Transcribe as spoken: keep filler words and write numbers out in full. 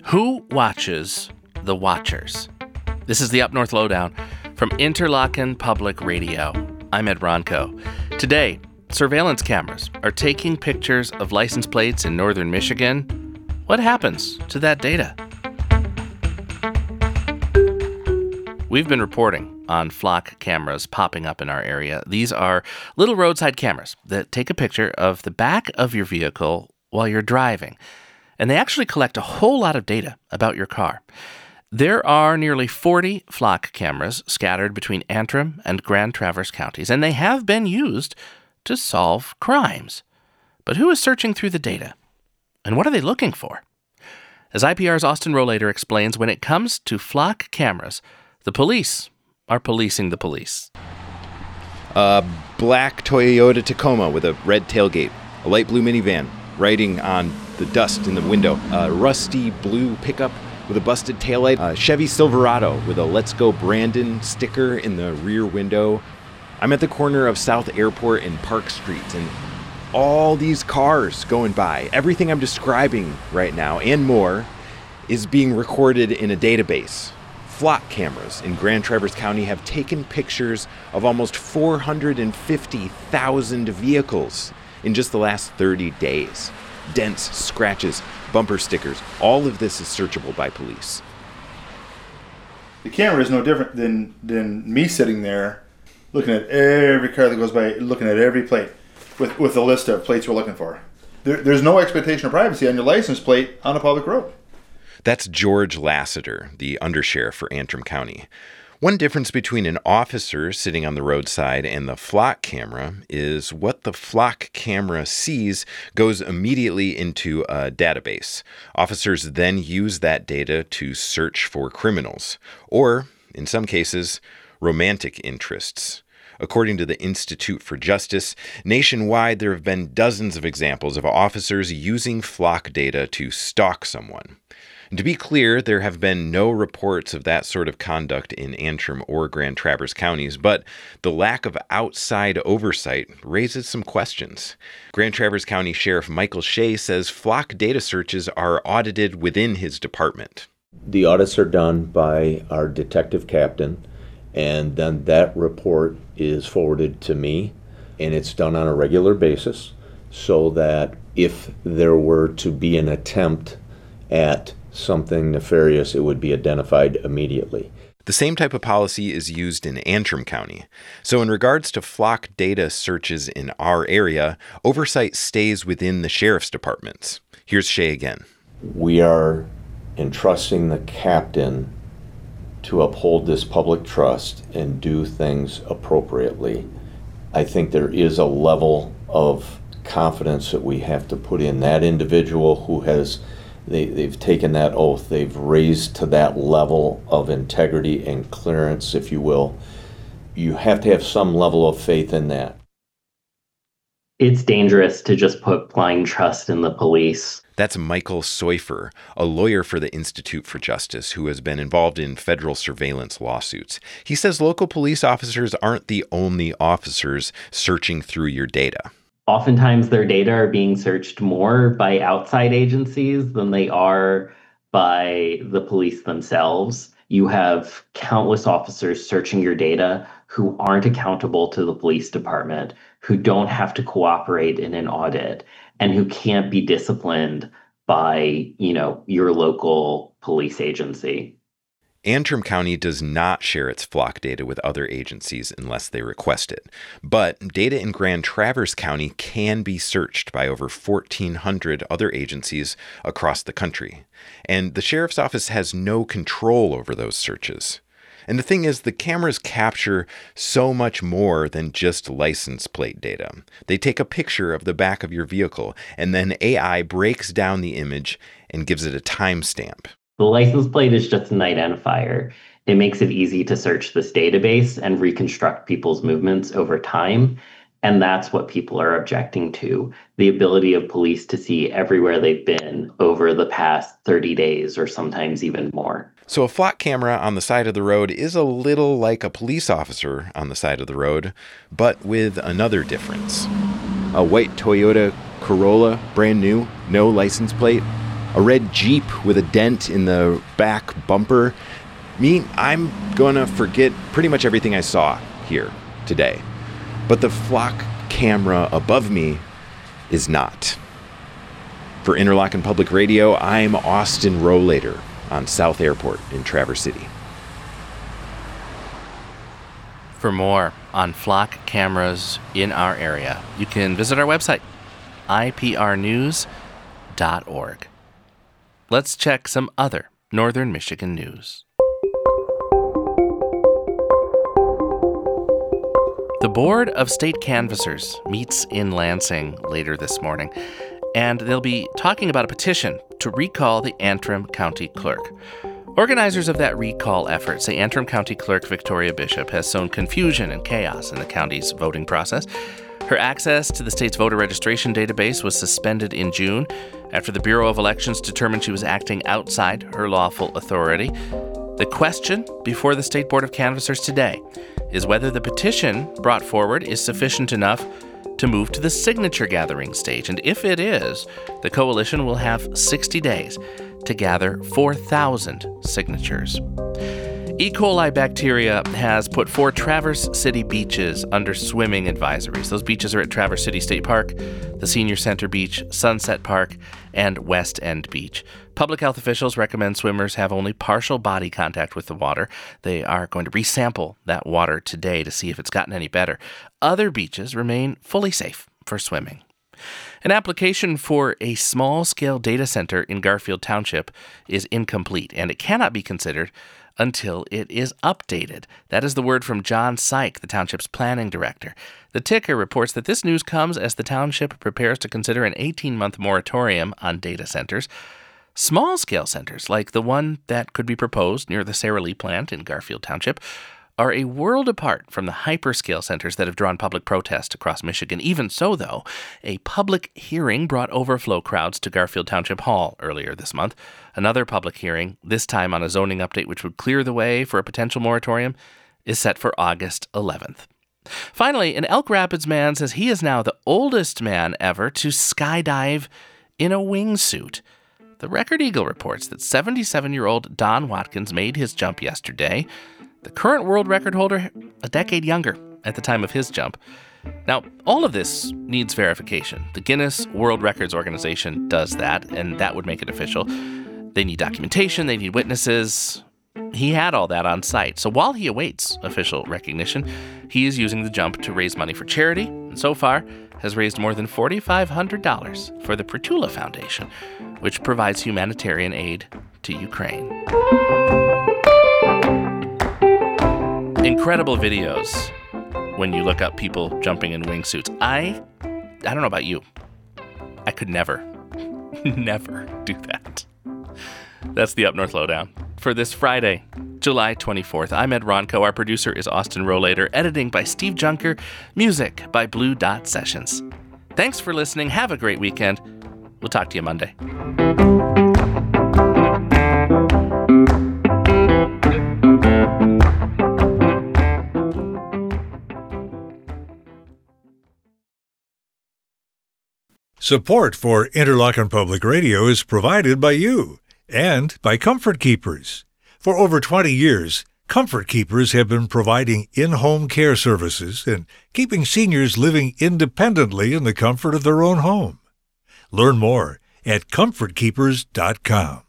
Who watches the Watchers? This is the Up North Lowdown from Interlochen Public Radio. I'm Ed Ronco. Today, surveillance cameras are taking pictures of license plates in northern Michigan. What happens to that data? We've been reporting on flock cameras popping up in our area. These are little roadside cameras that take a picture of the back of your vehicle while you're driving. And they actually collect a whole lot of data about your car. There are nearly forty flock cameras scattered between Antrim and Grand Traverse counties, and they have been used to solve crimes. But who is searching through the data? And what are they looking for? As I P R's Austin Rollator explains, when it comes to flock cameras, the police are policing the police. A black Toyota Tacoma with a red tailgate, a light blue minivan, writing on the dust in the window, a rusty blue pickup with a busted taillight, a Chevy Silverado with a Let's Go Brandon sticker in the rear window. I'm at the corner of South Airport and Park Street, and all these cars going by, everything I'm describing right now and more, is being recorded in a database. Flock cameras in Grand Traverse County have taken pictures of almost four hundred fifty thousand vehicles in just the last thirty days. Dents, scratches, bumper stickers, all of this is searchable by police. The camera is no different than, than me sitting there looking at every car that goes by, looking at every plate with, with a list of plates we're looking for. There, there's no expectation of privacy on your license plate on a public road. That's George Lassiter, the undersheriff for Antrim County. One difference between an officer sitting on the roadside and the flock camera is what the flock camera sees goes immediately into a database. Officers then use that data to search for criminals, or, in some cases, romantic interests. According to the Institute for Justice, nationwide there have been dozens of examples of officers using flock data to stalk someone. To be clear, there have been no reports of that sort of conduct in Antrim or Grand Traverse counties, but the lack of outside oversight raises some questions. Grand Traverse County Sheriff Michael Shea says flock data searches are audited within his department. The audits are done by our detective captain, and then that report is forwarded to me, and it's done on a regular basis so that if there were to be an attempt at something nefarious, it would be identified immediately. The same type of policy is used in Antrim County. So in regards to flock data searches in our area, oversight stays within the sheriff's departments. Here's Shea again. We are entrusting the captain to uphold this public trust and do things appropriately. I think there is a level of confidence that we have to put in that individual who has They, they've taken that oath. They've raised to that level of integrity and clearance, if you will. You have to have some level of faith in that. It's dangerous to just put blind trust in the police. That's Michael Seufer, a lawyer for the Institute for Justice who has been involved in federal surveillance lawsuits. He says local police officers aren't the only officers searching through your data. Oftentimes their data are being searched more by outside agencies than they are by the police themselves. You have countless officers searching your data who aren't accountable to the police department, who don't have to cooperate in an audit, and who can't be disciplined by, you know, your local police agency. Antrim County does not share its flock data with other agencies unless they request it. But data in Grand Traverse County can be searched by over fourteen hundred other agencies across the country. And the sheriff's office has no control over those searches. And the thing is, the cameras capture so much more than just license plate data. They take a picture of the back of your vehicle, and then A I breaks down the image and gives it a timestamp. The license plate is just an identifier. It makes it easy to search this database and reconstruct people's movements over time. And that's what people are objecting to, the ability of police to see everywhere they've been over the past thirty days or sometimes even more. So a flock camera on the side of the road is a little like a police officer on the side of the road, but with another difference. A white Toyota Corolla, brand new, no license plate. a red Jeep with a dent in the back bumper. Me, I'm gonna forget pretty much everything I saw here today. But the flock camera above me is not. For Interlochen Public Radio, I'm Austin Rohlater on South Airport in Traverse City. For more on flock cameras in our area, you can visit our website, I P R news dot org. Let's check some other Northern Michigan news. The Board of State Canvassers meets in Lansing later this morning, and they'll be talking about a petition to recall the Antrim County Clerk. Organizers of that recall effort say Antrim County Clerk Victoria Bishop has sown confusion and chaos in the county's voting process. Her access to the state's voter registration database was suspended in June after the Bureau of Elections determined she was acting outside her lawful authority. The question before the State Board of Canvassers today is whether the petition brought forward is sufficient enough to move to the signature gathering stage. And if it is, the coalition will have sixty days to gather four thousand signatures. E. coli bacteria has put four Traverse City beaches under swimming advisories. Those beaches are at Traverse City State Park, the Senior Center Beach, Sunset Park, and West End Beach. Public health officials recommend swimmers have only partial body contact with the water. They are going to resample that water today to see if it's gotten any better. Other beaches remain fully safe for swimming. An application for a small-scale data center in Garfield Township is incomplete, and it cannot be considered until it is updated. That is the word from John Syke, the township's planning director. The Ticker reports that this news comes as the township prepares to consider an eighteen-month moratorium on data centers. Small-scale centers, like the one that could be proposed near the Sara Lee plant in Garfield Township, are a world apart from the hyperscale centers that have drawn public protest across Michigan. Even so, though, a public hearing brought overflow crowds to Garfield Township Hall earlier this month. Another public hearing, this time on a zoning update which would clear the way for a potential moratorium, is set for August eleventh. Finally, an Elk Rapids man says he is now the oldest man ever to skydive in a wingsuit. The Record Eagle reports that seventy-seven-year-old Don Watkins made his jump yesterday. The current world record holder, a decade younger at the time of his jump. Now, all of this needs verification. The Guinness World Records Organization does that, and that would make it official. They need documentation, they need witnesses. He had all that on site. So while he awaits official recognition, he is using the jump to raise money for charity, and so far has raised more than four thousand five hundred dollars for the Prytula Foundation, which provides humanitarian aid to Ukraine. Incredible videos when you look up people jumping in wingsuits. I, I don't know about you. I could never, never do that. That's the Up North Lowdown for this Friday, July twenty-fourth. I'm Ed Ronco. Our producer is Austin Rohlater. Editing by Steve Junker. Music by Blue Dot Sessions. Thanks for listening. Have a great weekend. We'll talk to you Monday. Support for Interlochen Public Radio is provided by you and by Comfort Keepers. For over twenty years, Comfort Keepers have been providing in-home care services and keeping seniors living independently in the comfort of their own home. Learn more at comfort keepers dot com.